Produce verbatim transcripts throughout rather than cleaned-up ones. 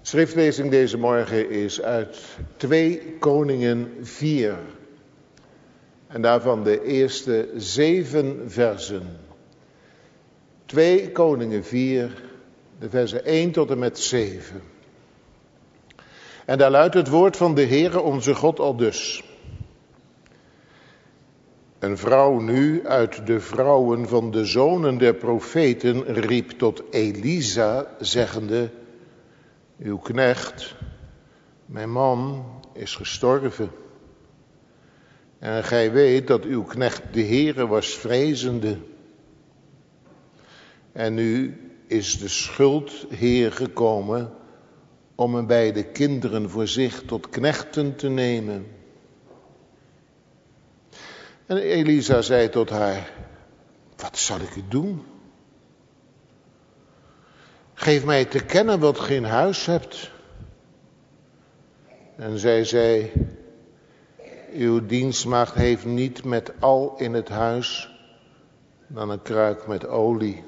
Schriftlezing deze morgen is uit twee Koningen vier. En daarvan de eerste zeven versen. twee Koningen vier, de versen één tot en met zeven. En daar luidt het woord van de Heere onze God aldus. Een vrouw nu uit de vrouwen van de zonen der profeten riep tot Elisa, zeggende: uw knecht, mijn man, is gestorven. En gij weet dat uw knecht de Heere was vrezende. En nu is de schuldheer gekomen om hem bij de kinderen voor zich tot knechten te nemen. En Elisa zei tot haar: wat zal ik u doen? Geef mij te kennen wat ge in huis hebt. En zij zei: uw dienstmaagd heeft niet met al in het huis dan een kruik met olie.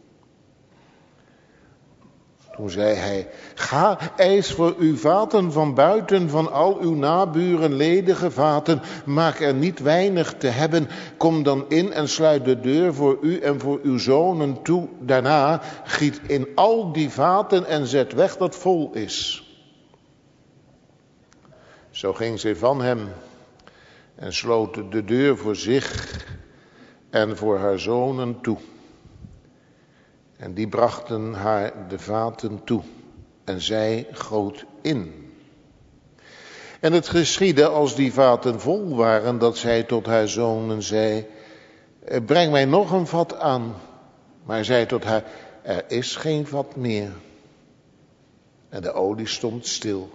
Toen zei hij: ga, eis voor uw vaten van buiten van al uw naburen ledige vaten. Maak er niet weinig te hebben. Kom dan in en sluit de deur voor u en voor uw zonen toe. Daarna giet in al die vaten en zet weg dat vol is. Zo ging zij van hem en sloot de deur voor zich en voor haar zonen toe. En die brachten haar de vaten toe en zij goot in. En het geschiedde als die vaten vol waren, dat zij tot haar zonen zei: breng mij nog een vat aan. Maar zij tot haar: er is geen vat meer. En de olie stond stil.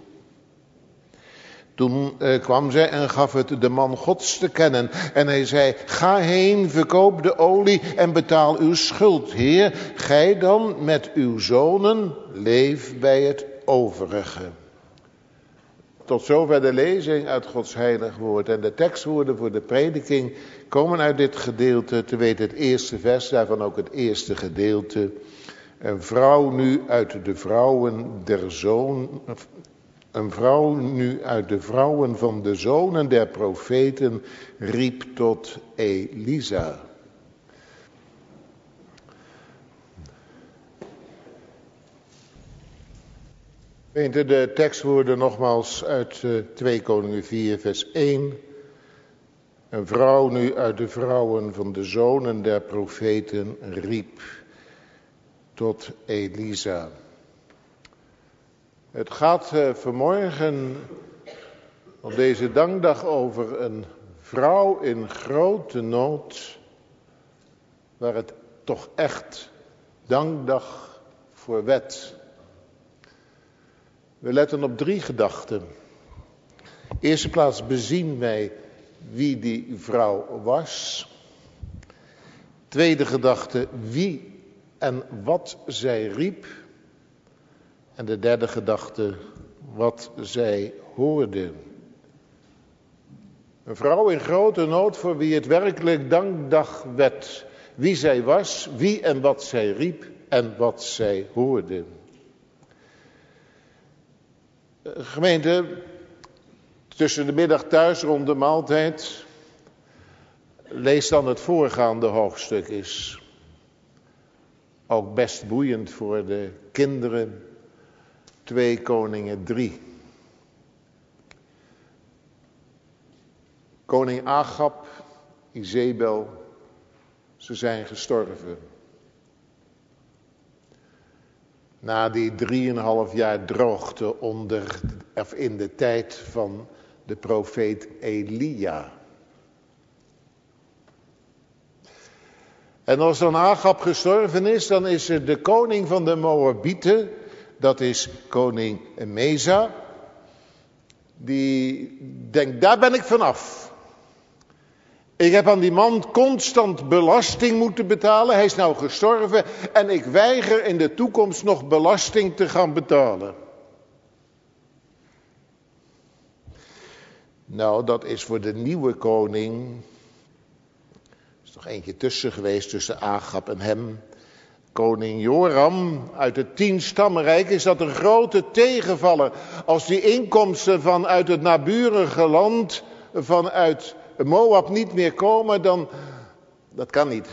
Toen eh, kwam zij en gaf het de man Gods te kennen. En hij zei: ga heen, verkoop de olie en betaal uw schuld, Heer. Gij dan met uw zonen leef bij het overige. Tot zover de lezing uit Gods heilig woord. En de tekstwoorden voor de prediking komen uit dit gedeelte. Te weten het eerste vers, daarvan ook het eerste gedeelte. Een vrouw nu uit de vrouwen der zoon... Een vrouw nu uit de vrouwen van de zonen der profeten riep tot Elisa. Gemeente, de tekstwoorden nogmaals uit twee Koningen vier vers één. Een vrouw nu uit de vrouwen van de zonen der profeten riep tot Elisa. Het gaat uh, vanmorgen op deze dankdag over een vrouw in grote nood, waar het toch echt dankdag voor werd. We letten op drie gedachten. Eerste plaats bezien wij wie die vrouw was. Tweede gedachte, wie en wat zij riep. En de derde gedachte, wat zij hoorde. Een vrouw in grote nood voor wie het werkelijk dankdag werd. Wie zij was, wie en wat zij riep en wat zij hoorde. Gemeente, tussen de middag thuis rond de maaltijd, lees dan het voorgaande hoofdstuk is. Ook best boeiend voor de kinderen. twee Koningen drie. Koning Agab, Izebel, ze zijn gestorven. Na die drieënhalf jaar droogte onder, of in de tijd van de profeet Elia. En als dan Agab gestorven is, dan is er de koning van de Moabieten, dat is koning Meza, die denkt: daar ben ik vanaf. Ik heb aan die man constant belasting moeten betalen. Hij is nou gestorven en ik weiger in de toekomst nog belasting te gaan betalen. Nou, dat is voor de nieuwe koning. Er is nog eentje tussen geweest tussen Agab en hem. Koning Joram uit het tienstammenrijk is dat een grote tegenvaller. Als die inkomsten vanuit het naburige land, vanuit Moab niet meer komen, dan, dat kan niet.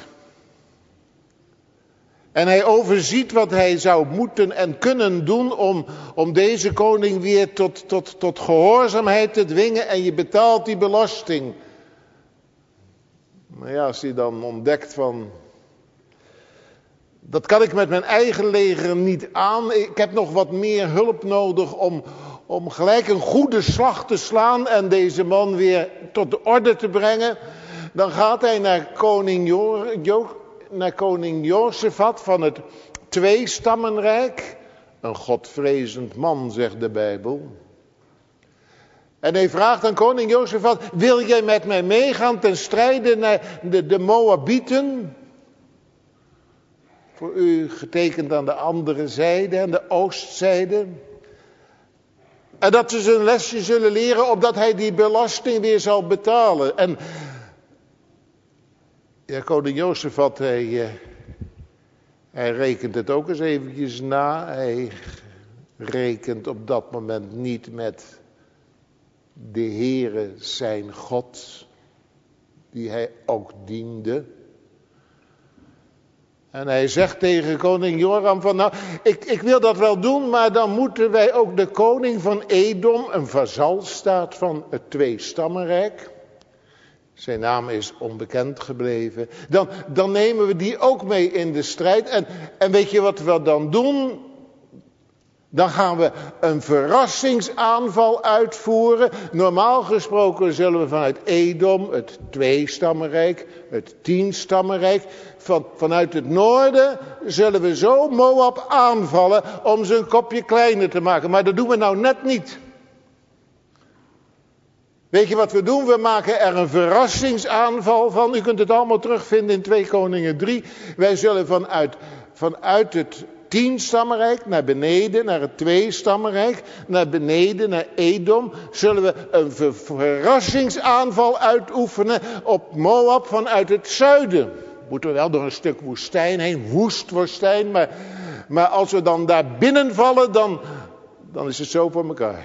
En hij overziet wat hij zou moeten en kunnen doen om, om deze koning weer tot, tot, tot gehoorzaamheid te dwingen. En je betaalt die belasting. Maar ja, als hij dan ontdekt van, dat kan ik met mijn eigen leger niet aan. Ik heb nog wat meer hulp nodig om, om gelijk een goede slag te slaan en deze man weer tot de orde te brengen. Dan gaat hij naar koning, jo, jo, naar koning Jozefat van het Tweestammenrijk. Een godvrezend man, zegt de Bijbel. En hij vraagt aan koning Jozefat, wil jij met mij meegaan ten strijde naar de, de Moabieten? Voor u getekend aan de andere zijde, aan de oostzijde. En dat ze zijn lesje zullen leren, opdat hij die belasting weer zal betalen. En ja, koning Jozefat, hij, hij rekent het ook eens eventjes na. Hij rekent op dat moment niet met de Heere zijn God, die hij ook diende. En hij zegt tegen koning Joram van, nou, ik, ik wil dat wel doen, maar dan moeten wij ook de koning van Edom, een vazalstaat van het Tweestammenrijk. Zijn naam is onbekend gebleven. Dan, dan nemen we die ook mee in de strijd. En, en weet je wat we dan doen? Dan gaan we een verrassingsaanval uitvoeren. Normaal gesproken zullen we vanuit Edom, het Tweestammenrijk, het Tienstammenrijk, van, vanuit het noorden zullen we zo Moab aanvallen om ze een kopje kleiner te maken. Maar dat doen we nou net niet. Weet je wat we doen? We maken er een verrassingsaanval van. U kunt het allemaal terugvinden in twee Koningen drie. Wij zullen vanuit, vanuit het Tienstammenrijk naar beneden, naar het Tweestammenrijk, naar beneden, naar Edom, zullen we een ver- verrassingsaanval uitoefenen op Moab vanuit het zuiden. Moeten we wel door een stuk woestijn heen, woest woestijn, maar, maar als we dan daar binnenvallen, dan, dan is het zo voor elkaar.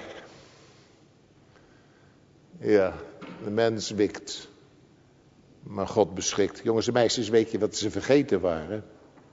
Ja, de mens wikt, maar God beschikt. Jongens en meisjes, weet je wat ze vergeten waren?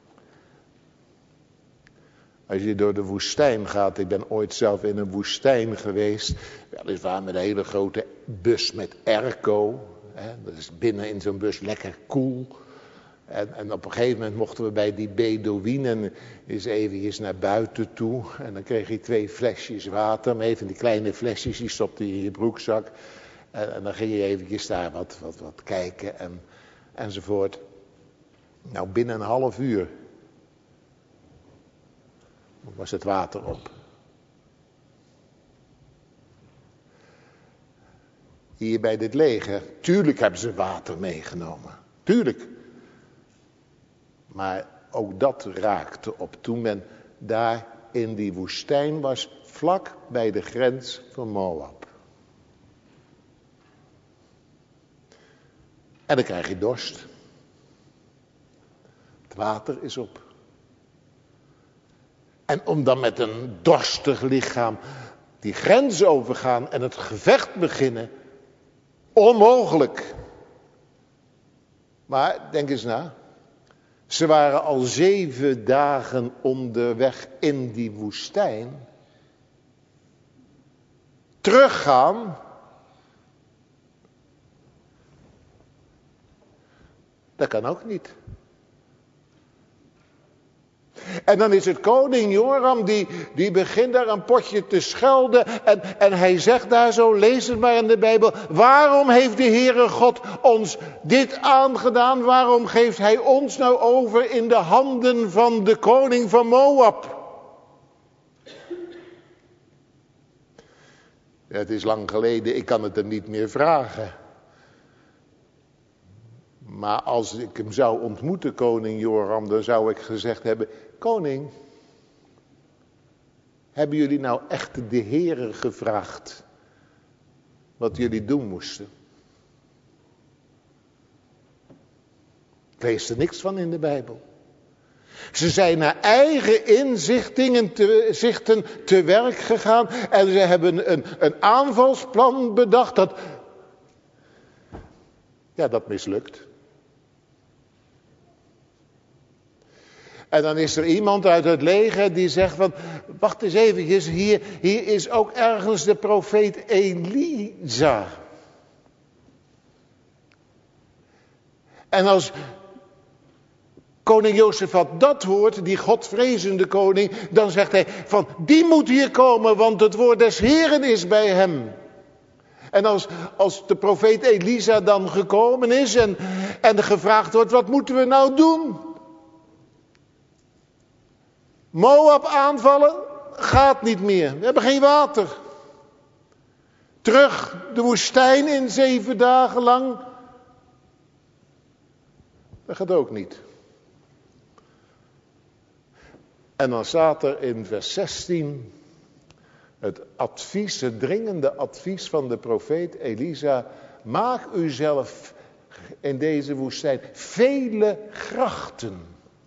Als je door de woestijn gaat, ik ben ooit zelf in een woestijn geweest, weliswaar met een hele grote bus met airco. Hè, dat is binnen in zo'n bus lekker koel. En, en op een gegeven moment mochten we bij die Bedouinen eens eventjes naar buiten toe. En dan kreeg je twee flesjes water mee, van die kleine flesjes, die stopte je in je broekzak. En, en dan ging je eventjes daar wat, wat, wat kijken en, enzovoort. Nou, binnen een half uur was het water op. Hier bij dit leger, tuurlijk hebben ze water meegenomen. Tuurlijk. Maar ook dat raakte op toen men daar in die woestijn was, vlak bij de grens van Moab. En dan krijg je dorst. Het water is op. En om dan met een dorstig lichaam die grens overgaan en het gevecht beginnen, onmogelijk. Maar denk eens na. Ze waren al zeven dagen onderweg in die woestijn. Teruggaan. Dat kan ook niet. En dan is het koning Joram, die, die begint daar een potje te schelden. En, en hij zegt daar zo, lees het maar in de Bijbel. Waarom heeft de Heere God ons dit aangedaan? Waarom geeft hij ons nou over in de handen van de koning van Moab? Ja, het is lang geleden, ik kan het hem niet meer vragen. Maar als ik hem zou ontmoeten, koning Joram, dan zou ik gezegd hebben, koning, hebben jullie nou echt de Heere gevraagd wat jullie doen moesten? Ik lees er niks van in de Bijbel. Ze zijn naar eigen inzichtingen te, zichten te werk gegaan. En ze hebben een, een aanvalsplan bedacht dat... Ja, dat mislukt. En dan is er iemand uit het leger die zegt van... Wacht eens eventjes, hier, hier is ook ergens de profeet Elisa. En als koning Jozefat dat hoort, die godvrezende koning... dan zegt hij van, die moet hier komen, want het woord des Heren is bij hem. En als, als de profeet Elisa dan gekomen is en, en gevraagd wordt, wat moeten we nou doen? Moab aanvallen gaat niet meer. We hebben geen water. Terug de woestijn in zeven dagen lang. Dat gaat ook niet. En dan staat er in vers zestien het advies, het dringende advies van de profeet Elisa. Maak uzelf in deze woestijn vele grachten.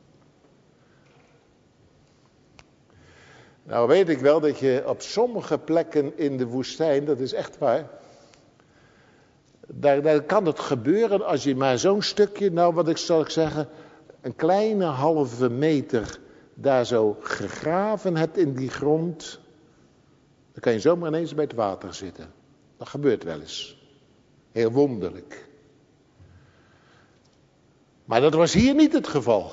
Nou weet ik wel dat je op sommige plekken in de woestijn, dat is echt waar. Daar, daar kan het gebeuren als je maar zo'n stukje, nou wat ik zal ik zeggen, een kleine halve meter daar zo gegraven hebt in die grond. Dan kan je zomaar ineens bij het water zitten. Dat gebeurt wel eens. Heel wonderlijk. Maar dat was hier niet het geval.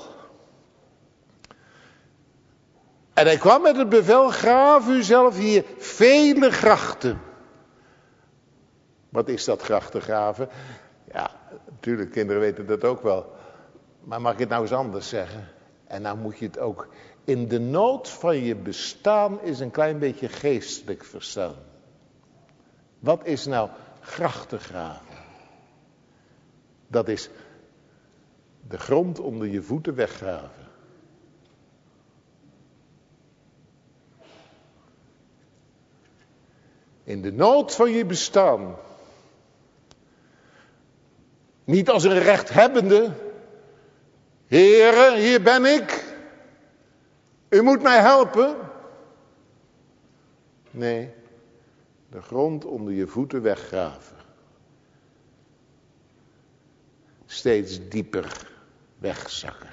En hij kwam met het bevel, graaf u zelf hier vele grachten. Wat is dat grachten graven? Ja, natuurlijk, kinderen weten dat ook wel. Maar mag ik het nou eens anders zeggen? En nou moet je het ook in de nood van je bestaan is een klein beetje geestelijk verstaan. Wat is nou grachten graven? Dat is de grond onder je voeten weggraven. In de nood van je bestaan. Niet als een rechthebbende. Heere, hier ben ik. U moet mij helpen. Nee, de grond onder je voeten weggraven. Steeds dieper wegzakken.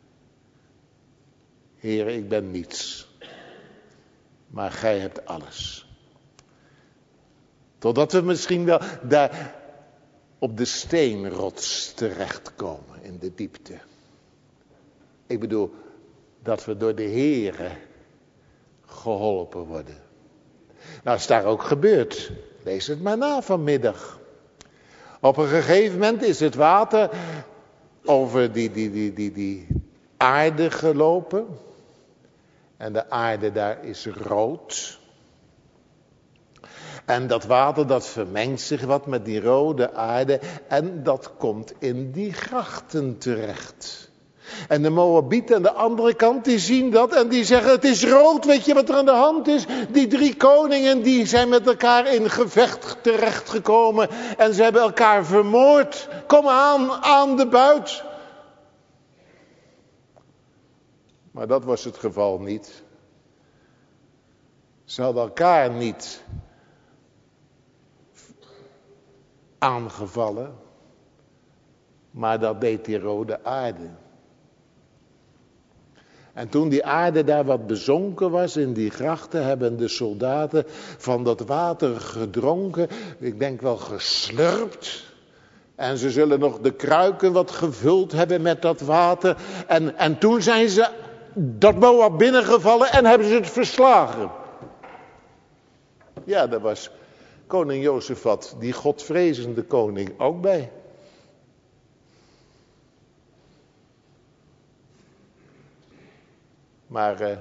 Heere, ik ben niets. Maar gij hebt alles. Totdat we misschien wel daar op de steenrots terechtkomen in de diepte. Ik bedoel, dat we door de Heere geholpen worden. Nou, is daar ook gebeurd. Lees het maar na vanmiddag. Op een gegeven moment is het water over die, die, die, die, die aarde gelopen. En de aarde daar is rood. En dat water dat vermengt zich wat met die rode aarde. En dat komt in die grachten terecht. En de Moabieten aan de andere kant die zien dat. En die zeggen het is rood. Weet je wat er aan de hand is? Die drie koningen die zijn met elkaar in gevecht terechtgekomen. En ze hebben elkaar vermoord. Kom aan, aan de buit. Maar dat was het geval niet. Ze hadden elkaar niet aangevallen, maar dat deed die rode aarde. En toen die aarde daar wat bezonken was in die grachten, hebben de soldaten van dat water gedronken, ik denk wel geslurpt. En ze zullen nog de kruiken wat gevuld hebben met dat water. En, en toen zijn ze dat Moab binnengevallen en hebben ze het verslagen. Ja, dat was koning Jozefat, die godvrezende koning, ook bij. Maar uh,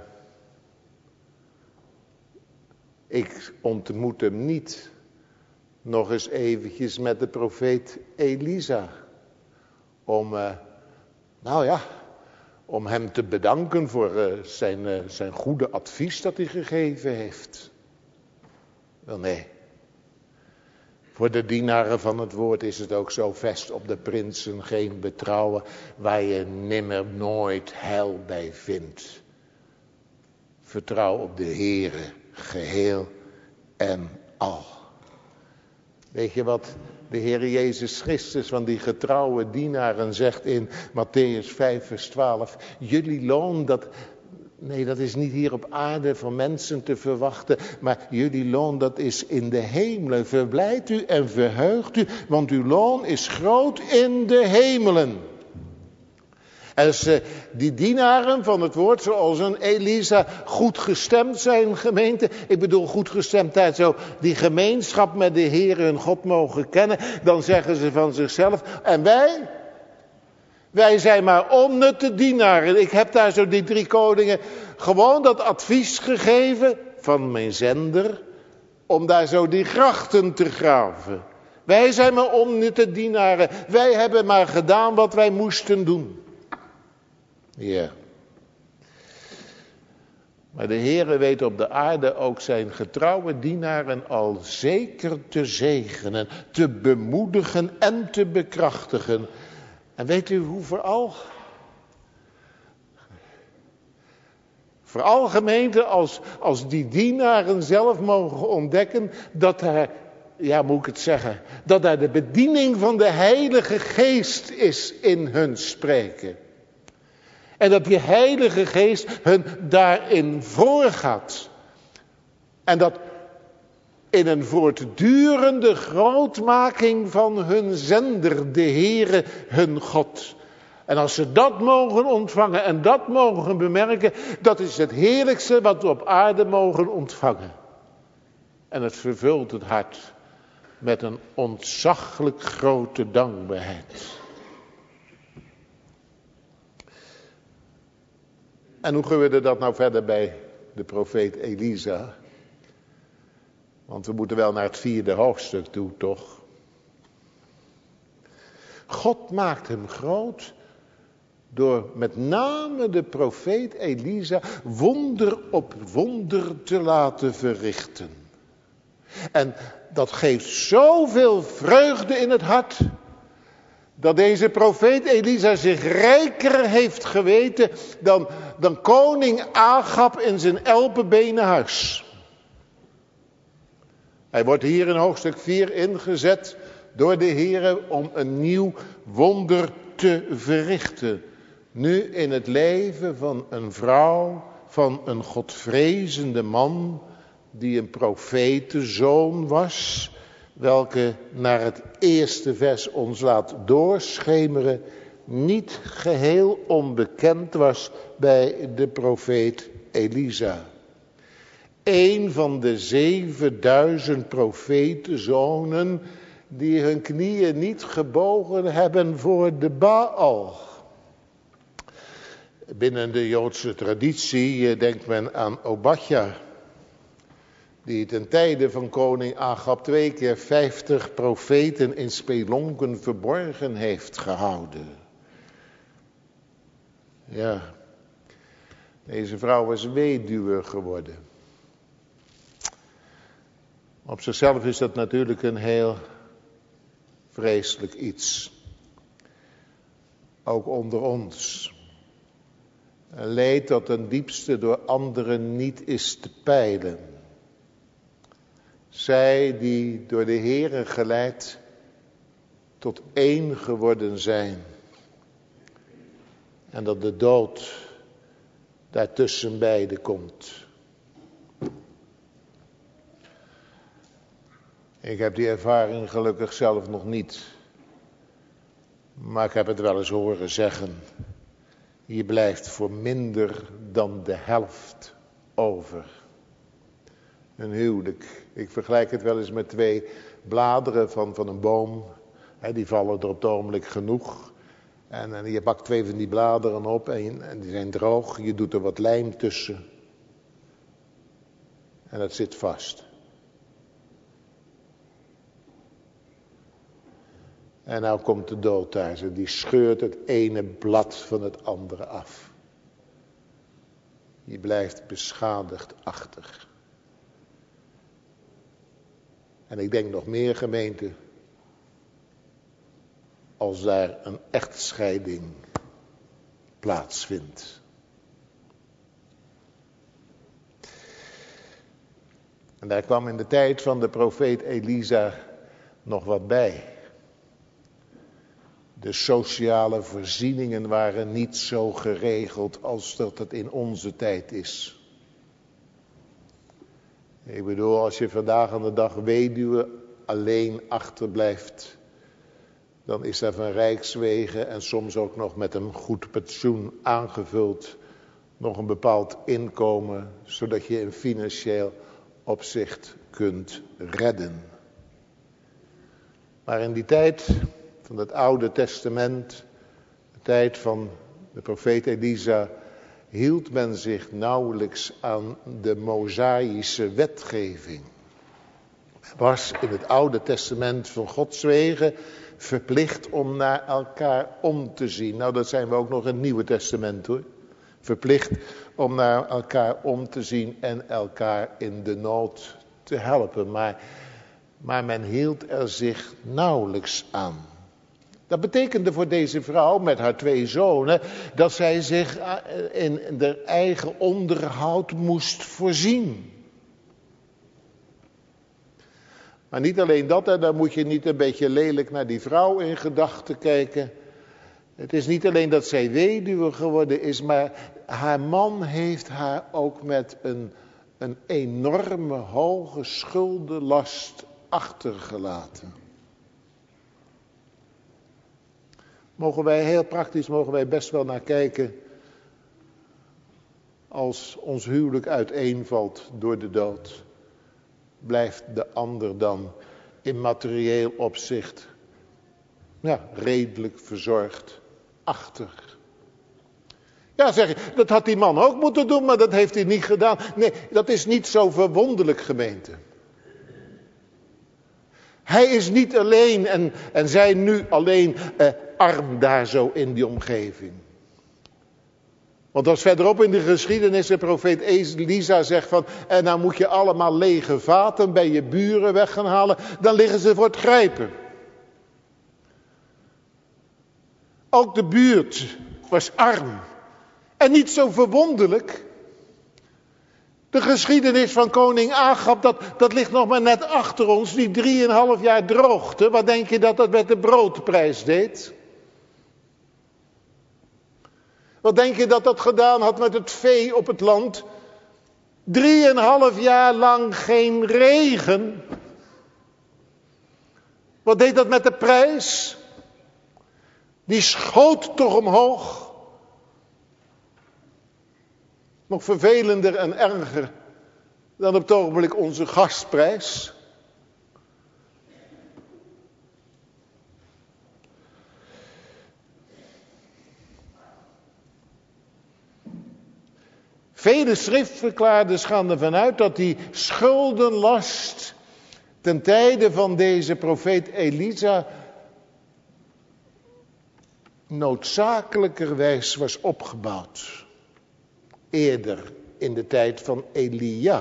ik ontmoet hem niet nog eens eventjes met de profeet Elisa. Om, uh, nou ja, om hem te bedanken voor uh, zijn, uh, zijn goede advies dat hij gegeven heeft. Wel nee. Voor de dienaren van het woord is het ook zo: vest op de prinsen geen betrouwen, waar je nimmer nooit heil bij vindt. Vertrouw op de Heere geheel en al. Weet je wat de Heer Jezus Christus van die getrouwe dienaren zegt in Mattheüs vijf vers twaalf? Jullie loon, dat, nee, dat is niet hier op aarde van mensen te verwachten, maar jullie loon, dat is in de hemelen. Verblijdt u en verheugt u, want uw loon is groot in de hemelen. En als uh, die dienaren van het woord, zoals een Elisa, goed gestemd zijn, gemeente. Ik bedoel goed gestemdheid, zo die gemeenschap met de Heer hun God mogen kennen. Dan zeggen ze van zichzelf: en wij? Wij zijn maar onnutte dienaren. Ik heb daar zo die drie koningen gewoon dat advies gegeven van mijn zender, om daar zo die grachten te graven. Wij zijn maar onnutte dienaren. Wij hebben maar gedaan wat wij moesten doen. Ja. Maar de Heere weet op de aarde ook zijn getrouwe dienaren al zeker te zegenen, te bemoedigen en te bekrachtigen. En weet u hoe vooral? Vooral gemeente, als, als die dienaren zelf mogen ontdekken dat er, ja moet ik het zeggen, dat er de bediening van de Heilige Geest is in hun spreken. En dat die Heilige Geest hun daarin voorgaat. En dat in een voortdurende grootmaking van hun zender, de Heere, hun God. En als ze dat mogen ontvangen en dat mogen bemerken, dat is het heerlijkste wat we op aarde mogen ontvangen. En het vervult het hart met een ontzaglijk grote dankbaarheid. En hoe gebeurde dat nou verder bij de profeet Elisa? Want we moeten wel naar het vierde hoofdstuk toe, toch? God maakt hem groot door met name de profeet Elisa wonder op wonder te laten verrichten. En dat geeft zoveel vreugde in het hart, dat deze profeet Elisa zich rijker heeft geweten dan, dan koning Agab in zijn elpenbenen huis. Hij wordt hier in hoofdstuk vier ingezet door de Heere om een nieuw wonder te verrichten. Nu in het leven van een vrouw, van een godvrezende man, die een profetenzoon was, welke naar het eerste vers ons laat doorschemeren, niet geheel onbekend was bij de profeet Elisa. Een van de zevenduizend profetenzonen die hun knieën niet gebogen hebben voor de Baal. Binnen de Joodse traditie denkt men aan Obadja, die ten tijde van koning Agab twee keer vijftig profeten in spelonken verborgen heeft gehouden. Ja, deze vrouw is weduwe geworden. Op zichzelf is dat natuurlijk een heel vreselijk iets. Ook onder ons. Een leed dat ten diepste door anderen niet is te peilen. Zij die door de Heere geleid tot één geworden zijn. En dat de dood daartussen beiden komt. Ik heb die ervaring gelukkig zelf nog niet. Maar ik heb het wel eens horen zeggen. Je blijft voor minder dan de helft over. Een huwelijk. Ik vergelijk het wel eens met twee bladeren van, van een boom. He, die vallen er op het ogenblik genoeg. En, en je pakt twee van die bladeren op en, en die zijn droog. Je doet er wat lijm tussen. En het zit vast. En nou komt de dood thuis en die scheurt het ene blad van het andere af. Je blijft beschadigd achter. En ik denk nog meer gemeenten, als daar een echtscheiding plaatsvindt. En daar kwam in de tijd van de profeet Elisa nog wat bij. De sociale voorzieningen waren niet zo geregeld als dat het in onze tijd is. Ik bedoel, als je vandaag aan de dag weduwe alleen achterblijft, dan is dat van rijkswege en soms ook nog met een goed pensioen aangevuld nog een bepaald inkomen, zodat je in financieel opzicht kunt redden. Maar in die tijd van het Oude Testament, de tijd van de profeet Elisa, hield men zich nauwelijks aan de Mosaïsche wetgeving. Men was in het Oude Testament van Gods wegen verplicht om naar elkaar om te zien. Nou, dat zijn we ook nog in het Nieuwe Testament hoor. Verplicht om naar elkaar om te zien en elkaar in de nood te helpen. Maar, maar men hield er zich nauwelijks aan. Dat betekende voor deze vrouw met haar twee zonen dat zij zich in haar eigen onderhoud moest voorzien. Maar niet alleen dat, hè, dan moet je niet een beetje lelijk naar die vrouw in gedachten kijken. Het is niet alleen dat zij weduwe geworden is, maar haar man heeft haar ook met een, een enorme hoge schuldenlast achtergelaten. Mogen wij heel praktisch, mogen wij best wel naar kijken als ons huwelijk uiteenvalt door de dood. Blijft de ander dan in materieel opzicht ja, redelijk verzorgd achter. Ja, zeg je, dat had die man ook moeten doen, maar dat heeft hij niet gedaan. Nee, dat is niet zo verwonderlijk, gemeente. Hij is niet alleen en, en zij nu alleen eh, arm daar zo in die omgeving. Want als verderop in de geschiedenis de profeet Elisa zegt van, en nou moet je allemaal lege vaten bij je buren weg gaan halen, dan liggen ze voor het grijpen. Ook de buurt was arm. En niet zo verwonderlijk. De geschiedenis van koning Agab, dat, dat ligt nog maar net achter ons. Die drieënhalf jaar droogte. Wat denk je dat dat met de broodprijs deed? Wat denk je dat dat gedaan had met het vee op het land? Drieënhalf jaar lang geen regen. Wat deed dat met de prijs? Die schoot toch omhoog. Nog vervelender en erger dan op het ogenblik onze gasprijs. Vele schriftverklaarders gaan ervan uit dat die schuldenlast ten tijde van deze profeet Elisa noodzakelijkerwijs was opgebouwd. Eerder in de tijd van Elia.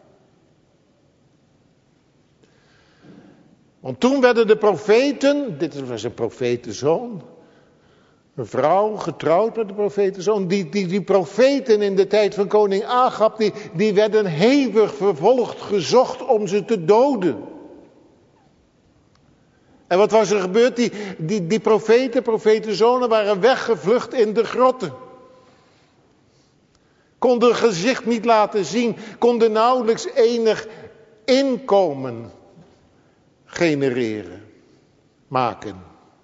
Want toen werden de profeten, dit was een profetenzoon, een vrouw getrouwd met de profetenzoon, die, die, die profeten in de tijd van koning Agab, die, die werden hevig vervolgd, gezocht om ze te doden. En wat was er gebeurd? Die, die, die profeten, profetenzonen waren weggevlucht in de grotten. Konden gezicht niet laten zien, konden nauwelijks enig inkomen genereren, maken.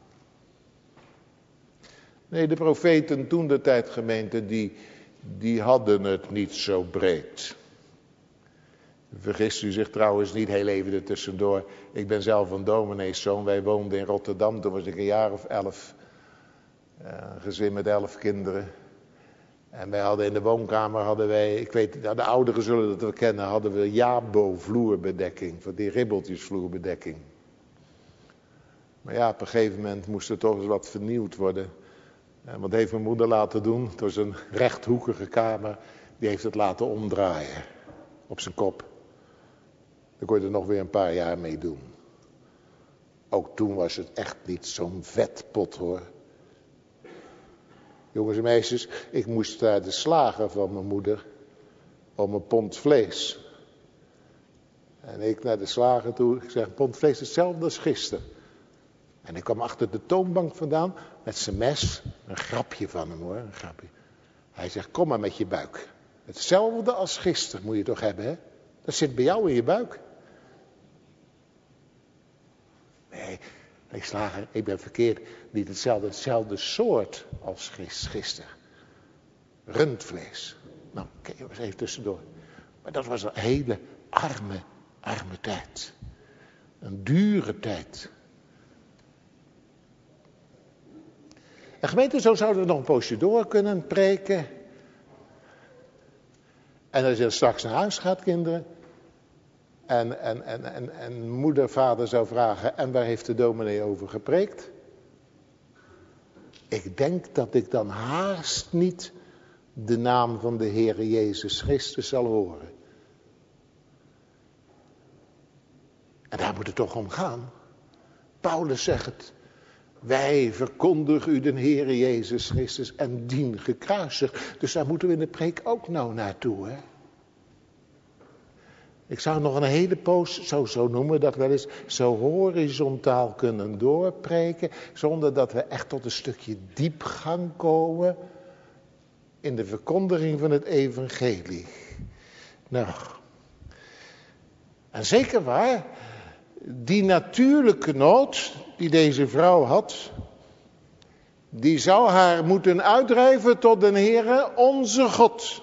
Nee, de profeten toen de tijd gemeente, die, die hadden het niet zo breed. Vergist u zich trouwens niet, heel even ertussendoor. Ik ben zelf een domineeszoon, wij woonden in Rotterdam, toen was ik een jaar of elf. Een gezin met elf kinderen. En wij hadden in de woonkamer, hadden wij, ik weet, de ouderen zullen dat wel kennen, hadden we Jabo vloerbedekking, van die ribbeltjes vloerbedekking. Maar ja, op een gegeven moment moest er toch eens wat vernieuwd worden. En wat heeft mijn moeder laten doen? Het was een rechthoekige kamer, die heeft het laten omdraaien op zijn kop. Ik kon er nog weer een paar jaar mee doen. Ook toen was het echt niet zo'n vetpot hoor. Jongens en meisjes, ik moest naar de slager van mijn moeder om een pond vlees. En ik naar de slager toe, ik zeg, een pond vlees hetzelfde als gisteren. En ik kwam achter de toonbank vandaan met zijn mes, een grapje van hem hoor, een grapje. Hij zegt, kom maar met je buik. Hetzelfde als gisteren moet je toch hebben hè, dat zit bij jou in je buik. Nee, nee slager, ik ben verkeerd, niet hetzelfde, hetzelfde soort als gisteren. Rundvlees. Nou, kijk eens even tussendoor. Maar dat was een hele arme, arme tijd. Een dure tijd. En gemeente, zo zouden we nog een poosje door kunnen preken. En als je straks naar huis gaat, kinderen. En, en, en, en, en moeder, vader zou vragen, en waar heeft de dominee over gepreekt? Ik denk dat ik dan haast niet de naam van de Heere Jezus Christus zal horen. En daar moet het toch om gaan. Paulus zegt het. Wij verkondigen u de Heere Jezus Christus en dien gekruisigd. Dus daar moeten we in de preek ook nou naartoe. Hè? Ik zou nog een hele poos, zo, zo noemen we dat wel eens, zo horizontaal kunnen doorpreken. Zonder dat we echt tot een stukje diepgang komen in de verkondiging van het evangelie. Nou, en zeker waar, die natuurlijke nood die deze vrouw had, die zou haar moeten uitdrijven tot de Heere onze God.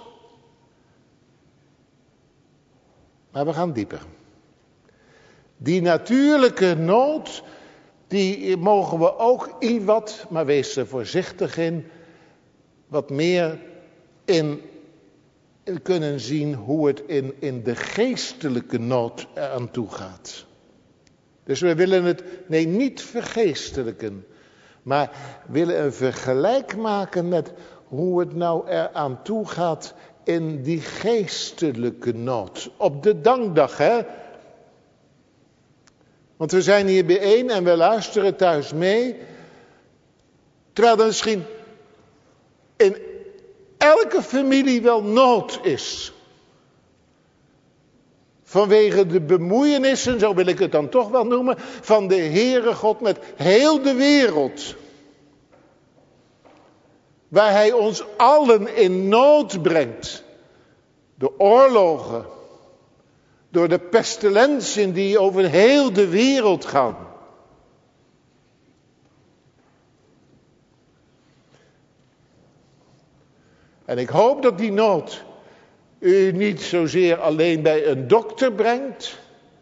Maar we gaan dieper. Die natuurlijke nood, die mogen we ook iewat, maar wees er voorzichtig in, wat meer in kunnen zien hoe het in, in de geestelijke nood eraan toe gaat. Dus we willen het, nee, niet vergeestelijken, maar willen een vergelijk maken met hoe het nou eraan toe gaat in die geestelijke nood. Op de dankdag, hè. Want we zijn hier bijeen en we luisteren thuis mee. Terwijl er misschien in elke familie wel nood is. Vanwege de bemoeienissen, zo wil ik het dan toch wel noemen, van de Heere God met heel de wereld. Waar hij ons allen in nood brengt. Door oorlogen. Door de pestilentiën die over heel de wereld gaan. En ik hoop dat die nood u niet zozeer alleen bij een dokter brengt.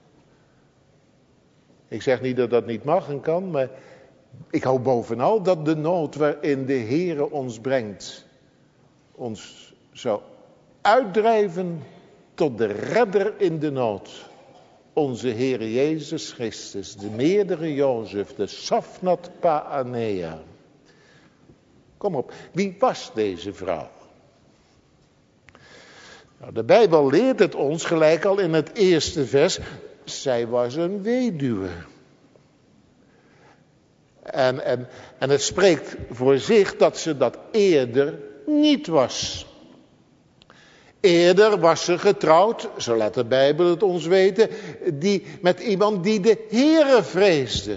Ik zeg niet dat dat niet mag en kan, maar ik hoop bovenal dat de nood waarin de Heere ons brengt, ons zou uitdrijven tot de redder in de nood. Onze Heere Jezus Christus, de meerdere Jozef, de Safnat Paanea. Kom op, wie was deze vrouw? Nou, de Bijbel leert het ons gelijk al in het eerste vers. Zij was een weduwe. En, en, en het spreekt voor zich dat ze dat eerder niet was. Eerder was ze getrouwd, zo laat de Bijbel het ons weten, die, met iemand die de Heere vreesde.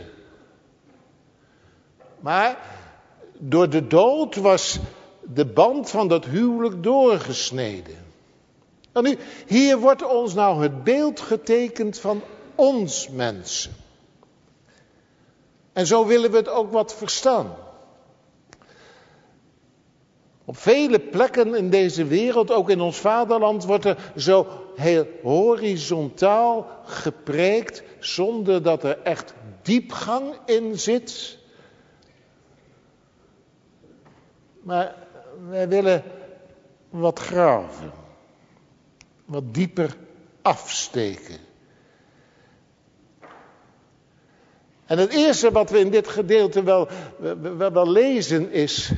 Maar door de dood was de band van dat huwelijk doorgesneden. En nu, hier wordt ons nou het beeld getekend van ons mensen. En zo willen we het ook wat verstaan. Op vele plekken in deze wereld, ook in ons vaderland, wordt er zo heel horizontaal gepreekt, zonder dat er echt diepgang in zit. Maar wij willen wat graven, wat dieper afsteken. En het eerste wat we in dit gedeelte wel, wel, wel lezen is,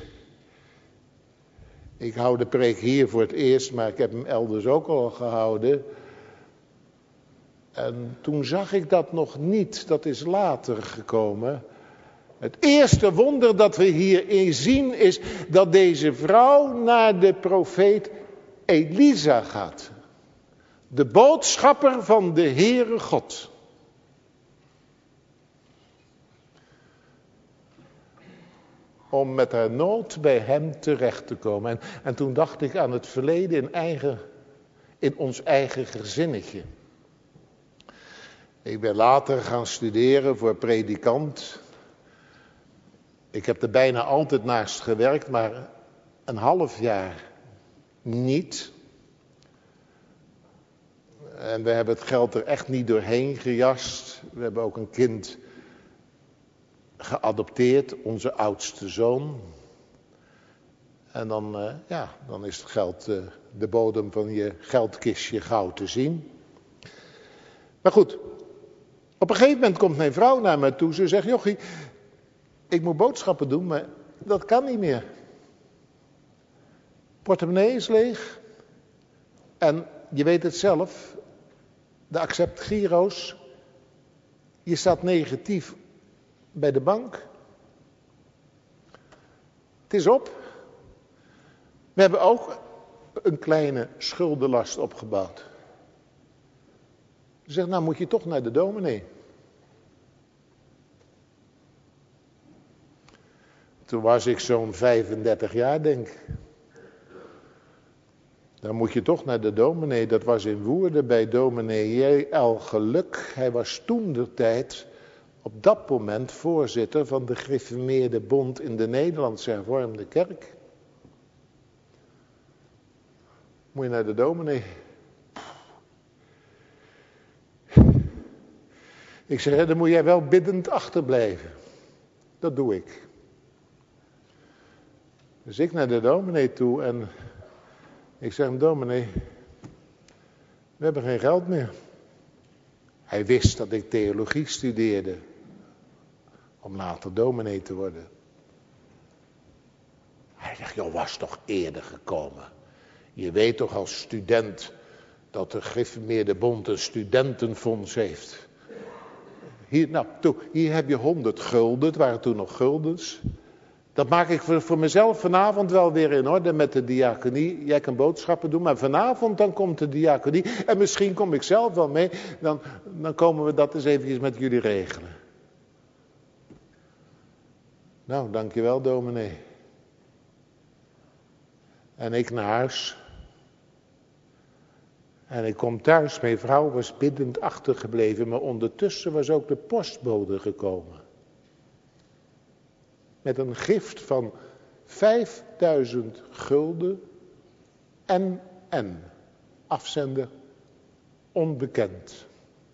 ik hou de preek hier voor het eerst, maar ik heb hem elders ook al gehouden. En toen zag ik dat nog niet, dat is later gekomen. Het eerste wonder dat we hierin zien is dat deze vrouw naar de profeet Elisa gaat. De boodschapper van de Heere God. Om met haar nood bij hem terecht te komen. En, en toen dacht ik aan het verleden in, eigen, in ons eigen gezinnetje. Ik ben later gaan studeren voor predikant. Ik heb er bijna altijd naast gewerkt, maar een half jaar niet. En we hebben het geld er echt niet doorheen gejast. We hebben ook een kind geadopteerd, onze oudste zoon. En dan, uh, ja, dan is het geld, uh, de bodem van je geldkistje gauw te zien. Maar goed, op een gegeven moment komt mijn vrouw naar me toe. Ze zegt, jochie, ik moet boodschappen doen, maar dat kan niet meer. Portemonnee is leeg. En je weet het zelf, de accept giro's, je staat negatief bij de bank. Het is op. We hebben ook een kleine schuldenlast opgebouwd. Ze zegt, nou moet je toch naar de dominee. Toen was ik zo'n vijfendertig jaar, denk ik. Dan moet je toch naar de dominee. Dat was in Woerden bij dominee J L Geluk. Hij was toentertijd op dat moment voorzitter van de Gereformeerde Bond in de Nederlandse Hervormde Kerk. Moet je naar de dominee. Ik zeg, dan moet jij wel biddend achterblijven. Dat doe ik. Dus ik naar de dominee toe en ik zeg hem, dominee, we hebben geen geld meer. Hij wist dat ik theologie studeerde, om later dominee te worden. Hij zegt, joh, was toch eerder gekomen. Je weet toch als student dat de Gereformeerde Bond een studentenfonds heeft. Hier, nou, toe, hier heb je honderd gulden, het waren toen nog guldens. Dat maak ik voor, voor mezelf vanavond wel weer in orde met de diaconie. Jij kan boodschappen doen, maar vanavond dan komt de diaconie. En misschien kom ik zelf wel mee. Dan, dan komen we dat eens eventjes met jullie regelen. Nou, dankjewel dominee. En ik naar huis. En ik kom thuis. Mijn vrouw was biddend achtergebleven. Maar ondertussen was ook de postbode gekomen. Met een gift van vijfduizend gulden en en afzender onbekend.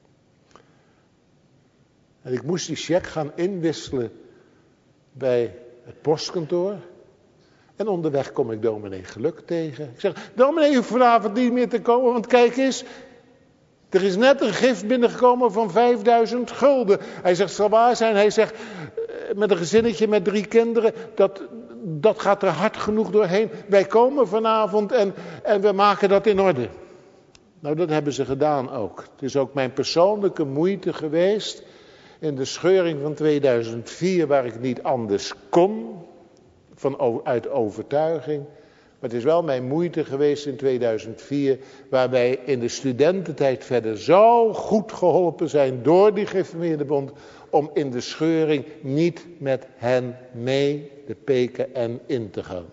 En ik moest die cheque gaan inwisselen bij het postkantoor. En onderweg kom ik dominee Geluk tegen. Ik zeg, dominee, u hoeft vanavond niet meer te komen, want kijk eens. Er is net een gift binnengekomen van vijfduizend gulden. Hij zegt, het zal waar zijn. Hij zegt, met een gezinnetje met drie kinderen, dat, dat gaat er hard genoeg doorheen. Wij komen vanavond en, en we maken dat in orde. Nou, dat hebben ze gedaan ook. Het is ook mijn persoonlijke moeite geweest in de scheuring van tweeduizend vier, waar ik niet anders kon, van, uit overtuiging. Maar het is wel mijn moeite geweest in tweeduizend vier, waar wij in de studententijd verder zo goed geholpen zijn door die Gereformeerde Bond, om in de scheuring niet met hen mee de P K N in te gaan.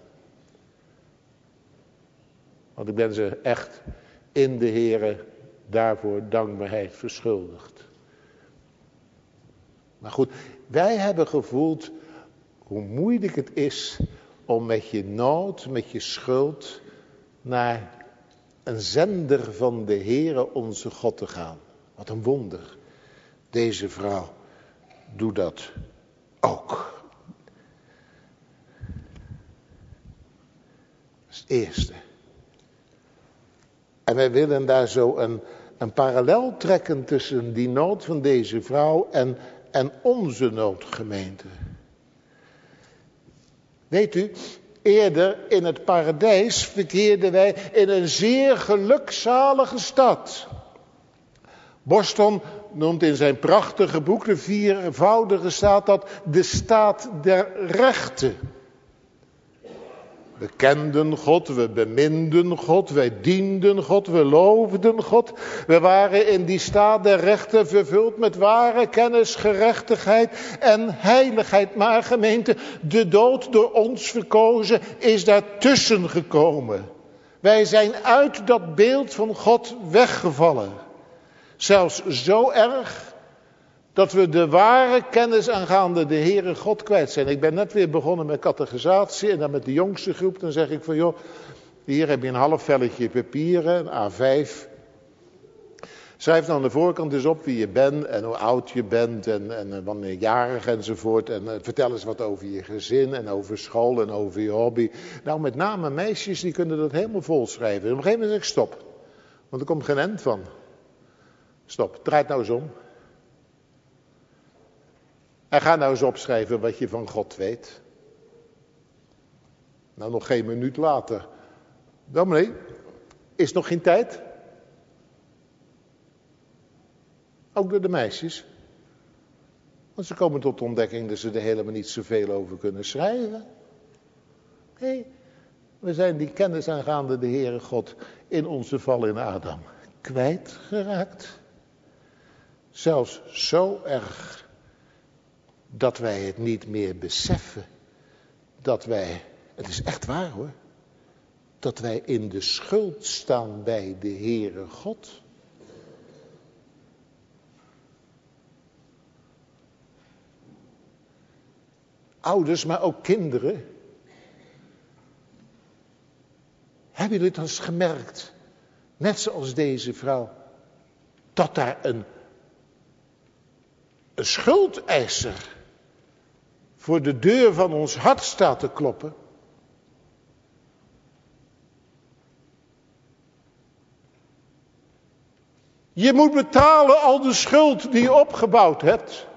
Want ik ben ze echt in de Here daarvoor dankbaarheid verschuldigd. Maar goed, wij hebben gevoeld hoe moeilijk het is om met je nood, met je schuld, naar een zender van de Heere onze God te gaan. Wat een wonder. Deze vrouw doet dat ook. Dat is het eerste. En wij willen daar zo een, een parallel trekken tussen die nood van deze vrouw en, en onze noodgemeente. Weet u, eerder in het paradijs verkeerden wij in een zeer gelukzalige stad. Boston noemt in zijn prachtige boek, de viervoudige staat, dat de staat der rechten. We kenden God, we beminden God, wij dienden God, we loofden God. We waren in die staat der rechten vervuld met ware kennis, gerechtigheid en heiligheid. Maar gemeente, de dood door ons verkozen is daartussen gekomen. Wij zijn uit dat beeld van God weggevallen. Zelfs zo erg dat we de ware kennis aangaande de Heere God kwijt zijn. Ik ben net weer begonnen met catechisatie en dan met de jongste groep. Dan zeg ik van joh, hier heb je een half velletje papieren, een A vijf. Schrijf dan aan de voorkant eens op wie je bent en hoe oud je bent en, en wanneer jarig enzovoort. En uh, vertel eens wat over je gezin en over school en over je hobby. Nou, met name meisjes die kunnen dat helemaal vol schrijven. En op een gegeven moment zeg ik stop, want er komt geen end van. Stop, draai het nou eens om. En ga nou eens opschrijven wat je van God weet. Nou, nog geen minuut later. Dominee, is nog geen tijd? Ook door de meisjes. Want ze komen tot de ontdekking dat ze er helemaal niet zoveel over kunnen schrijven. Nee, we zijn die kennis aangaande de Heere God in onze val in Adam kwijtgeraakt. Zelfs zo erg dat wij het niet meer beseffen. Dat wij, het is echt waar hoor, dat wij in de schuld staan bij de Heere God. Ouders, maar ook kinderen. Hebben jullie het eens gemerkt, net zoals deze vrouw, dat daar een, een schuldeiser voor de deur van ons hart staat te kloppen? Je moet betalen al de schuld die je opgebouwd hebt.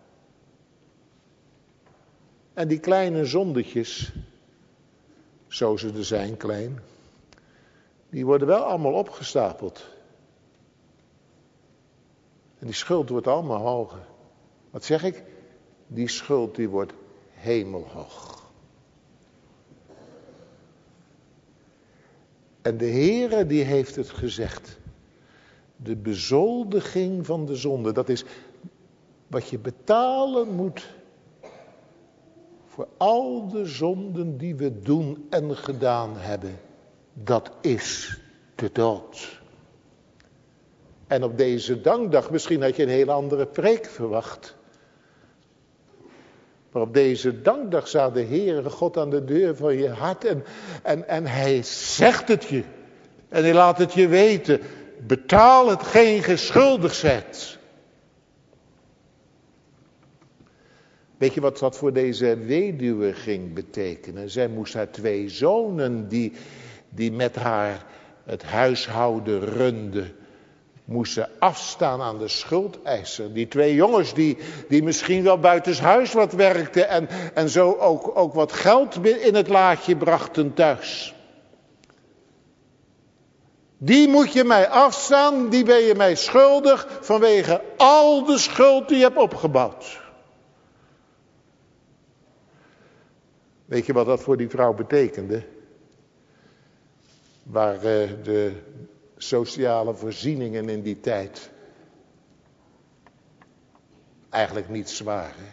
En die kleine zondetjes, zo ze er zijn klein, die worden wel allemaal opgestapeld. En die schuld wordt allemaal hoger. Wat zeg ik? Die schuld die wordt hemelhoog. En de Heere die heeft het gezegd. De bezoldiging van de zonde, dat is wat je betalen moet voor al de zonden die we doen en gedaan hebben. Dat is de dood. En op deze dankdag, misschien had je een hele andere preek verwacht. Maar op deze dankdag staat de Heere God aan de deur van je hart. En, en, en hij zegt het je. En hij laat het je weten. Betaal hetgeen ge schuldig zijt. Weet je wat dat voor deze weduwe ging betekenen? Zij moest haar twee zonen die, die met haar het huishouden runden, moesten afstaan aan de schuldeiser. Die twee jongens die, die misschien wel buitenshuis wat werkten en, en zo ook, ook wat geld in het laadje brachten thuis. Die moet je mij afstaan, die ben je mij schuldig vanwege al de schuld die je hebt opgebouwd. Weet je wat dat voor die vrouw betekende? Waar uh, de sociale voorzieningen in die tijd eigenlijk niets waren.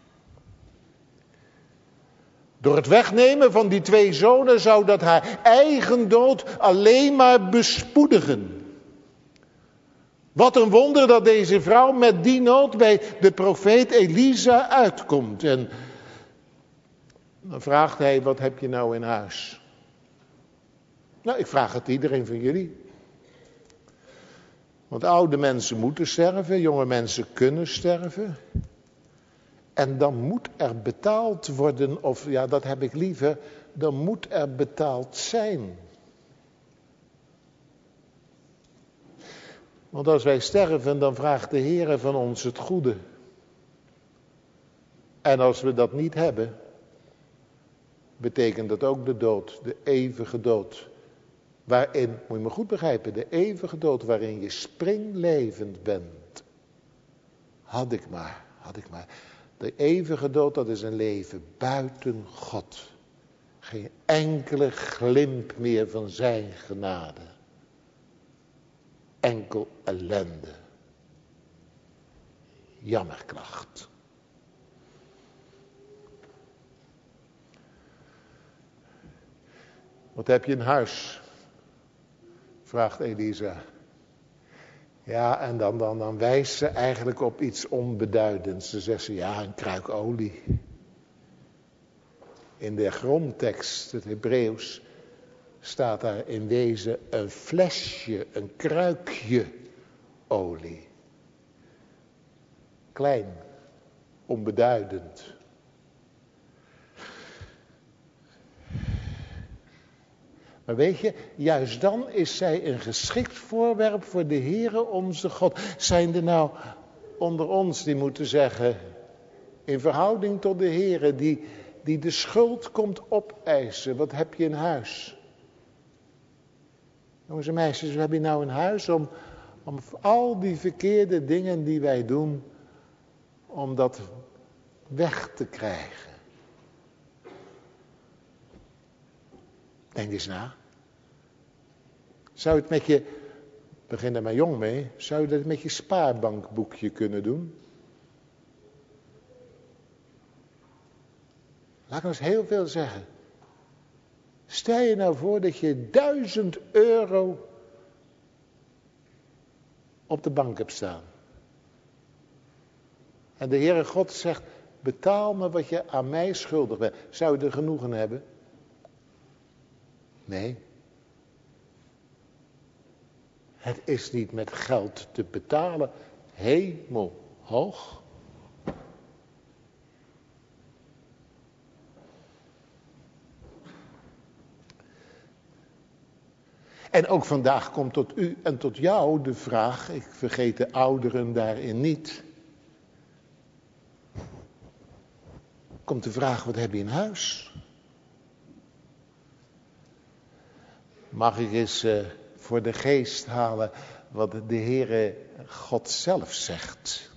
Door het wegnemen van die twee zonen zou dat haar eigen dood alleen maar bespoedigen. Wat een wonder dat deze vrouw met die nood bij de profeet Elisa uitkomt. En dan vraagt hij, wat heb je nou in huis? Nou, ik vraag het iedereen van jullie. Want oude mensen moeten sterven, jonge mensen kunnen sterven. En dan moet er betaald worden, of ja, dat heb ik liever, dan moet er betaald zijn. Want als wij sterven, dan vraagt de Heere van ons het goede. En als we dat niet hebben, betekent dat ook de dood, de eeuwige dood. Waarin, moet je me goed begrijpen, de eeuwige dood waarin je springlevend bent. Had ik maar, had ik maar. De eeuwige dood, dat is een leven buiten God. Geen enkele glimp meer van zijn genade. Enkel ellende. Jammerklacht. Wat heb je in huis? Vraagt Elisa. Ja, en dan, dan, dan wijst ze eigenlijk op iets onbeduidends. Ze zegt ze, ja, een kruik olie. In de grondtekst, het Hebreeuws, staat daar in wezen een flesje, een kruikje olie. Klein, onbeduidend. Maar weet je, juist dan is zij een geschikt voorwerp voor de Heere onze God. Zijn er nou onder ons die moeten zeggen, in verhouding tot de Heere, die, die de schuld komt opeisen. Wat heb je in huis? Jongens en meisjes, we hebben nou in huis om, om al die verkeerde dingen die wij doen, om dat weg te krijgen. Denk eens na. Zou je het met je, begin er maar jong mee, zou je dat met je spaarbankboekje kunnen doen? Laat ik nou eens heel veel zeggen. Stel je nou voor dat je duizend euro op de bank hebt staan. En de Heere God zegt, betaal me wat je aan mij schuldig bent. Zou je er genoegen hebben? Nee. Het is niet met geld te betalen. Hemelhoog. En ook vandaag komt tot u en tot jou de vraag, ik vergeet de ouderen daarin niet. Komt de vraag, wat heb je in huis? Mag ik eens uh, voor de geest halen wat de Heere God zelf zegt.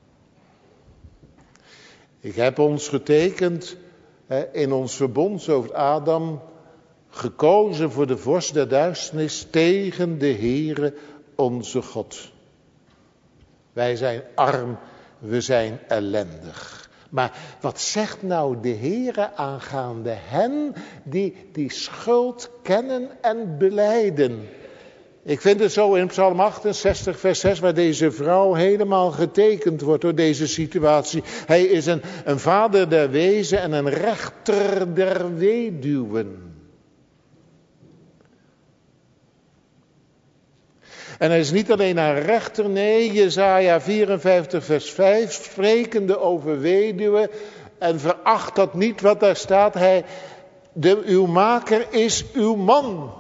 Ik heb ons getekend uh, in ons verbondshoofd Adam, gekozen voor de vorst der duisternis tegen de Heere onze God. Wij zijn arm, we zijn ellendig. Maar wat zegt nou de Heere aangaande hen die die schuld kennen en belijden? Ik vind het zo in Psalm achtenzestig vers zes, waar deze vrouw helemaal getekend wordt door deze situatie. Hij is een, een vader der wezen en een rechter der weduwen. En hij is niet alleen een rechter, nee, Jesaja vierenvijftig vers vijf, sprekende over weduwen. En veracht dat niet wat daar staat. Hij, de, uw maker is uw man.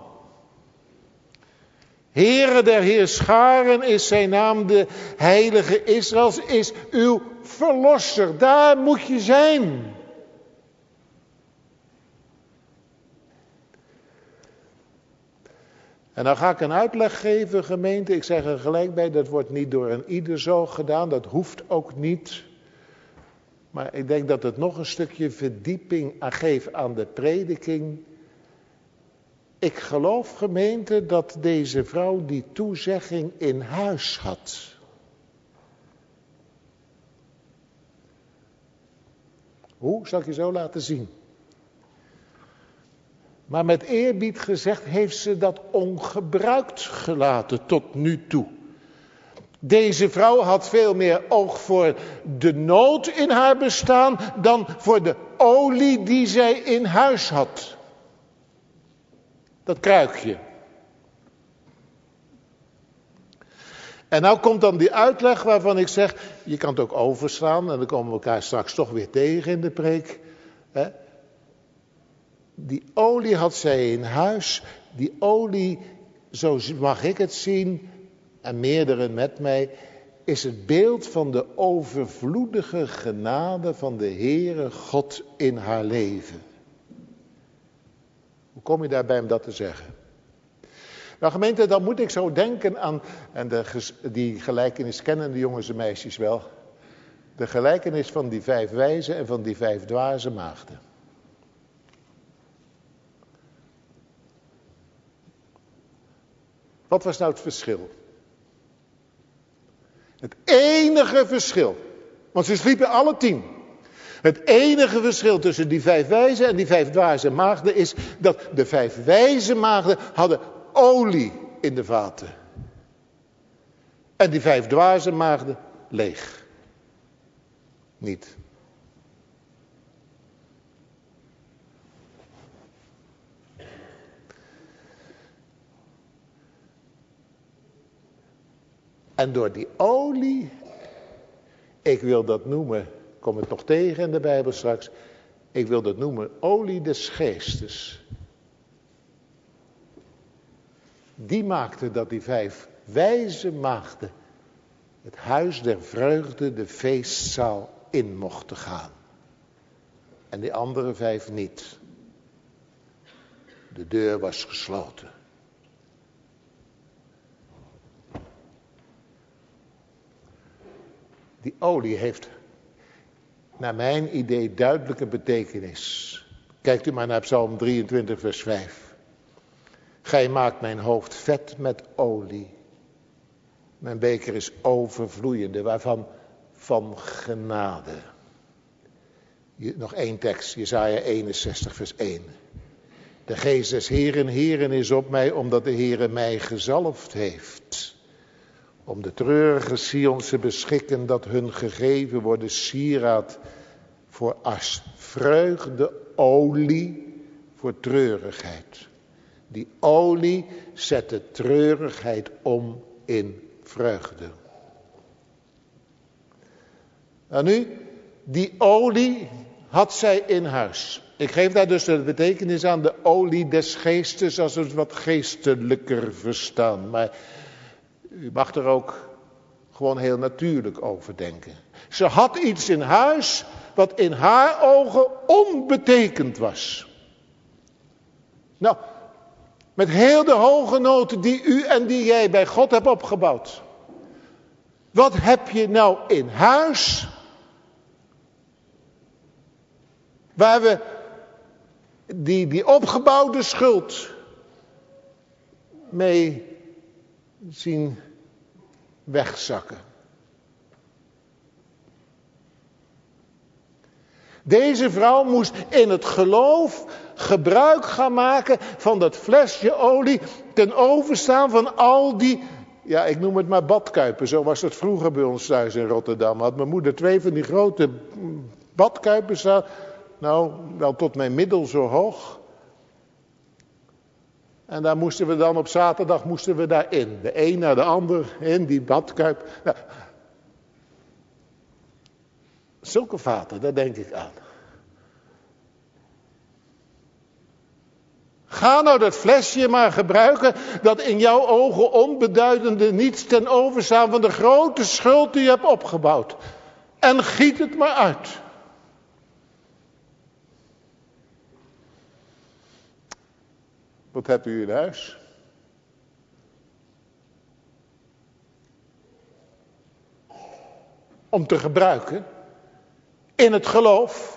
Heere der heerscharen is zijn naam, de heilige Israëls is uw verlosser. Daar moet je zijn. En dan ga ik een uitleg geven, gemeente. Ik zeg er gelijk bij, dat wordt niet door een ieder zo gedaan. Dat hoeft ook niet. Maar ik denk dat het nog een stukje verdieping geeft aan de prediking. Ik geloof, gemeente, dat deze vrouw die toezegging in huis had. Hoe? Zal ik je zo laten zien. Maar met eerbied gezegd heeft ze dat ongebruikt gelaten tot nu toe. Deze vrouw had veel meer oog voor de nood in haar bestaan dan voor de olie die zij in huis had. Dat kruikje. En nou komt dan die uitleg waarvan ik zeg, je kan het ook overslaan en dan komen we elkaar straks toch weer tegen in de preek. Hè? Die olie had zij in huis. Die olie, zo mag ik het zien, en meerdere met mij, is het beeld van de overvloedige genade van de Heere God in haar leven. Hoe kom je daarbij om dat te zeggen? Nou gemeente, dan moet ik zo denken aan, en de, die gelijkenis kennen de jongens en meisjes wel. De gelijkenis van die vijf wijzen en van die vijf dwaze maagden. Wat was nou het verschil? Het enige verschil, want ze sliepen alle tien. Het enige verschil tussen die vijf wijze en die vijf dwaze maagden is dat de vijf wijze maagden hadden olie in de vaten. En die vijf dwaze maagden leeg. Niet. En door die olie, ik wil dat noemen, kom het nog tegen in de Bijbel straks, ik wil dat noemen olie des geestes. Die maakte dat die vijf wijze maagden het huis der vreugde, de feestzaal, in mochten gaan. En die andere vijf niet. De deur was gesloten. Die olie heeft, naar mijn idee, duidelijke betekenis. Kijkt u maar naar Psalm drieëntwintig, vers vijf. Gij maakt mijn hoofd vet met olie. Mijn beker is overvloeiende, waarvan? Van genade. Nog één tekst, Jesaja eenenzestig, vers één. De geest des Heeren, Heeren is op mij, omdat de Heere mij gezalfd heeft. Om de treurige Sions te beschikken, dat hun gegeven worden sieraad voor as. Vreugde, olie voor treurigheid. Die olie zet de treurigheid om in vreugde. Nou nu, die olie had zij in huis. Ik geef daar dus de betekenis aan, de olie des geestes, als we het wat geestelijker verstaan. Maar u mag er ook gewoon heel natuurlijk over denken. Ze had iets in huis wat in haar ogen onbetekend was. Nou, met heel de hoge noten die u en die jij bij God hebt opgebouwd. Wat heb je nou in huis waar we die, die opgebouwde schuld mee zien wegzakken? Deze vrouw moest in het geloof gebruik gaan maken van dat flesje olie ten overstaan van al die, ja ik noem het maar badkuipen. Zo was het vroeger bij ons thuis in Rotterdam. Had mijn moeder twee van die grote badkuipen staan. Nou, wel tot mijn middel zo hoog. En daar moesten we dan op zaterdag moesten we daarin. De een naar de ander in die badkuip. Nou, zulke vaten, daar denk ik aan. Ga nou dat flesje maar gebruiken, dat in jouw ogen onbeduidende niets ten overstaan van de grote schuld die je hebt opgebouwd. En giet het maar uit. Wat hebt u in huis? Om te gebruiken in het geloof.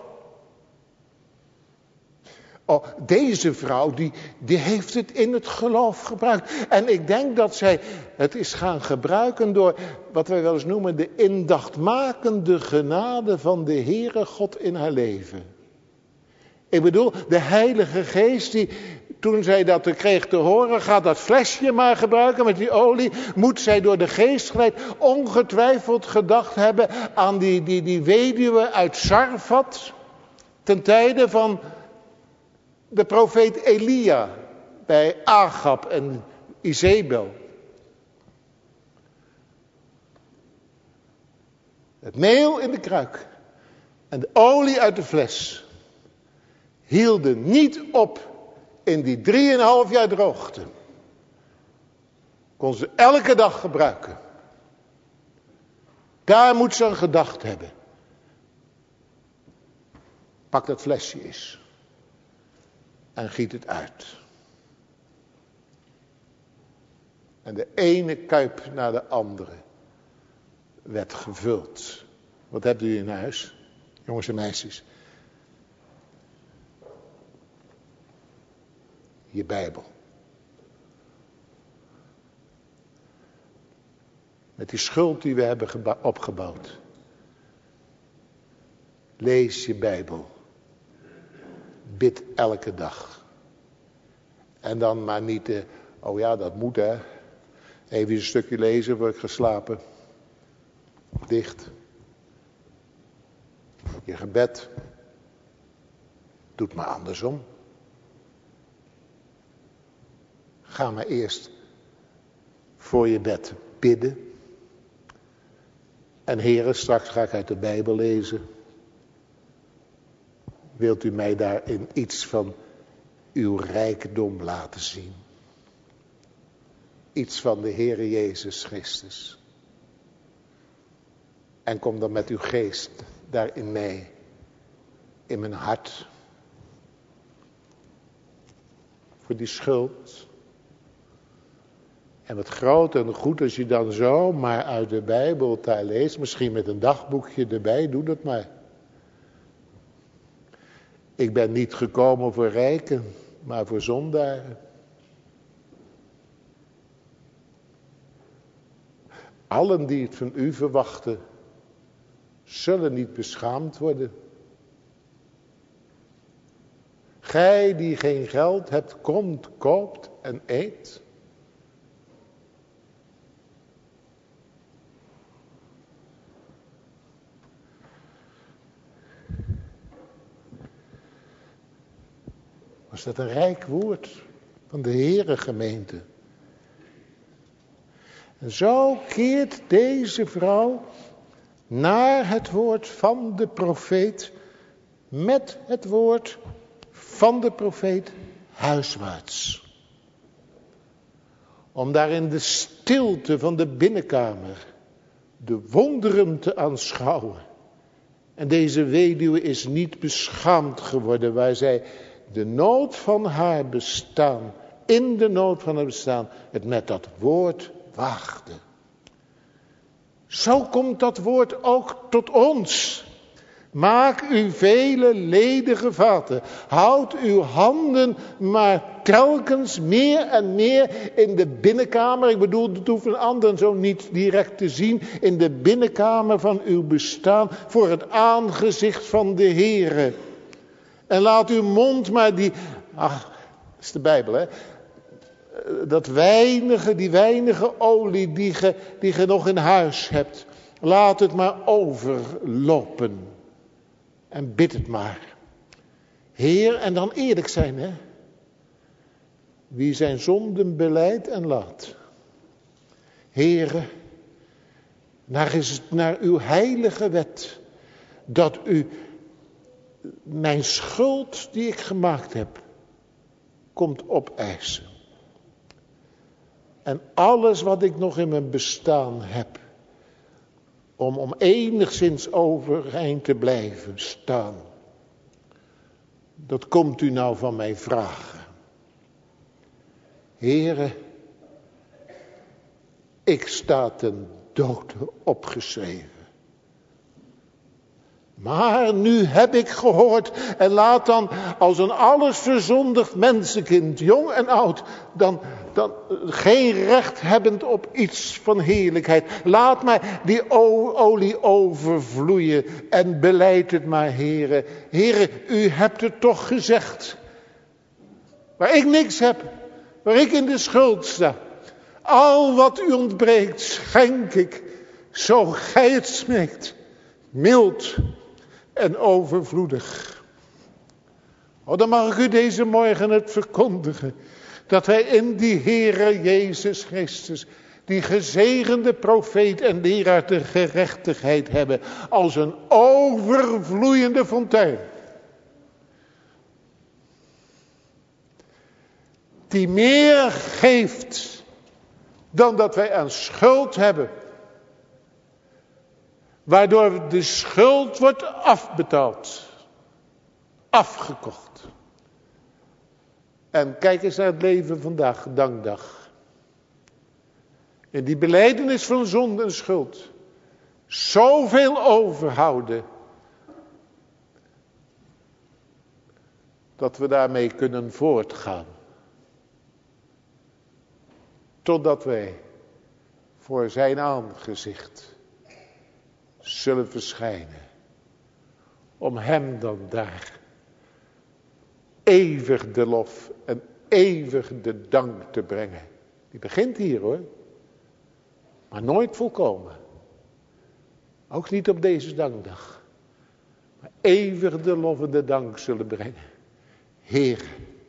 Oh, deze vrouw die, die heeft het in het geloof gebruikt. En ik denk dat zij het is gaan gebruiken door wat wij wel eens noemen de indachtmakende genade van de Heere God in haar leven. Ik bedoel, de Heilige Geest die toen zij dat kreeg te horen, gaat dat flesje maar gebruiken met die olie. Moet zij door de Geest geleid ongetwijfeld gedacht hebben aan die, die, die weduwe uit Sarfat. Ten tijde van de profeet Elia bij Agab en Izebel. Het meel in de kruik en de olie uit de fles hielden niet op in die drieënhalf jaar droogte. Kon ze elke dag gebruiken. Daar moet ze aan gedacht hebben. Pak dat flesje eens. En giet het uit. En de ene kuip na de andere werd gevuld. Wat hebt u in huis, jongens en meisjes? Je Bijbel. Met die schuld die we hebben geba- opgebouwd. Lees je Bijbel. Bid elke dag. En dan maar niet, uh, oh ja, dat moet hè. Even een stukje lezen, word ik geslapen. Dicht. Je gebed. Doet maar andersom. Ga maar eerst voor je bed bidden. En heren, straks ga ik uit de Bijbel lezen. Wilt u mij daarin iets van uw rijkdom laten zien? Iets van de Heere Jezus Christus. En kom dan met uw geest daarin mee. In mijn hart. Voor die schuld. En wat groot en goed als je dan zo maar uit de Bijbel daar leest. Misschien met een dagboekje erbij. Doe dat maar. Ik ben niet gekomen voor rijken. Maar voor zondaren. Allen die het van u verwachten. Zullen niet beschaamd worden. Gij die geen geld hebt, komt, koopt en eet. Was dat een rijk woord van de Heere gemeente. En zo keert deze vrouw naar het woord van de profeet, met het woord van de profeet huiswaarts. Om daar in de stilte van de binnenkamer de wonderen te aanschouwen. En deze weduwe is niet beschaamd geworden, waar zij de nood van haar bestaan, in de nood van haar bestaan, het met dat woord waagde. Zo komt dat woord ook tot ons. Maak u vele ledige vaten. Houd uw handen maar telkens meer en meer in de binnenkamer. Ik bedoel, het hoeft een ander zo niet direct te zien. In de binnenkamer van uw bestaan. Voor het aangezicht van de Heere. En laat uw mond maar die... Ach, dat is de Bijbel hè. Dat weinige, die weinige olie die ge, die ge nog in huis hebt. Laat het maar overlopen. En bid het maar. Heer, en dan eerlijk zijn hè. Wie zijn zonden belijdt en laat. Heere, naar, is, naar uw heilige wet. Dat u mijn schuld die ik gemaakt heb. Komt opeisen. En alles wat ik nog in mijn bestaan heb. Om, om enigszins overeind te blijven staan. Dat komt u nou van mij vragen. Heere, ik sta ten dode opgeschreven. Maar nu heb ik gehoord en laat dan als een alles verzondigd mensenkind, jong en oud, dan, dan geen recht hebbend op iets van heerlijkheid. Laat mij die olie overvloeien en beleid het maar, Heere. Heere, u hebt het toch gezegd. Waar ik niks heb, waar ik in de schuld sta. Al wat u ontbreekt, schenk ik, zo gij het smeekt. Mild en overvloedig. Oh, dan mag ik u deze morgen het verkondigen. Dat wij in die Heere Jezus Christus, die gezegende profeet en leraar der gerechtigheid hebben. Als een overvloeiende fontein. Die meer geeft dan dat wij aan schuld hebben. Waardoor de schuld wordt afbetaald. Afgekocht. En kijk eens naar het leven vandaag, dankdag. In die belijdenis van zonde en schuld. Zoveel overhouden. Dat we daarmee kunnen voortgaan. Totdat wij voor zijn aangezicht zullen verschijnen. Om hem dan daar eeuwig de lof en eeuwig de dank te brengen. Die begint hier hoor. Maar nooit volkomen. Ook niet op deze dankdag. Maar eeuwig de lof en de dank zullen brengen. Heer,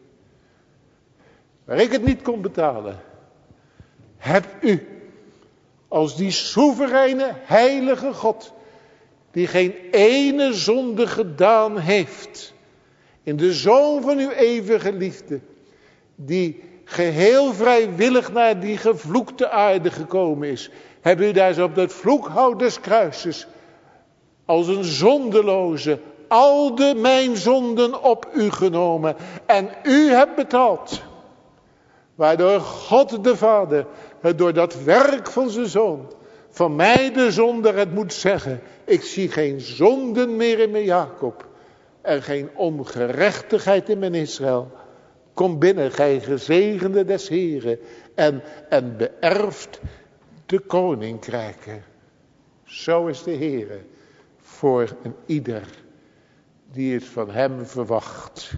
waar ik het niet kon betalen, heb u als die soevereine heilige God, die geen ene zonde gedaan heeft, in de Zoon van uw eeuwige liefde, die geheel vrijwillig naar die gevloekte aarde gekomen is, heb u daar zo op dat vloekhout des kruises, als een zondeloze, al de mijn zonden op u genomen. En u hebt betaald. Waardoor God de Vader het door dat werk van zijn Zoon van mij de zonder het moet zeggen. Ik zie geen zonden meer in mijn Jacob. En geen ongerechtigheid in mijn Israël. Kom binnen, gij gezegende des Heren. En, en beërft de koninkrijken. Zo is de Heere voor een ieder die het van hem verwacht.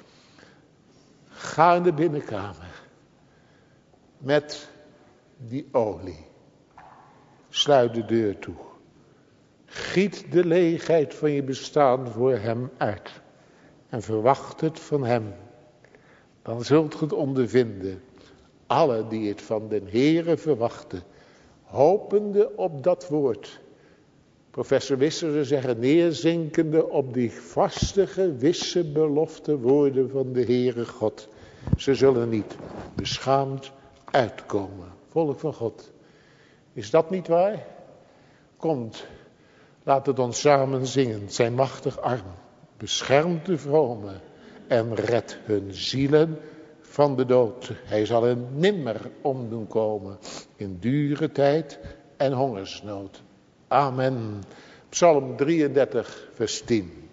Ga in de binnenkamer met die olie. Sluit de deur toe. Giet de leegheid van je bestaan voor hem uit. En verwacht het van hem. Dan zult ge het ondervinden. Alle die het van den Heere verwachten. Hopende op dat woord. Professor Wisser zou zeggen, neerzinkende op die vaste gewisse belofte woorden van de Heere God. Ze zullen niet beschaamd uitkomen. Volk van God. Is dat niet waar? Komt, laat het ons samen zingen. Zijn machtig arm beschermt de vromen en redt hun zielen van de dood. Hij zal hen nimmer om doen komen in dure tijd en hongersnood. Amen. Psalm drieëndertig vers tien.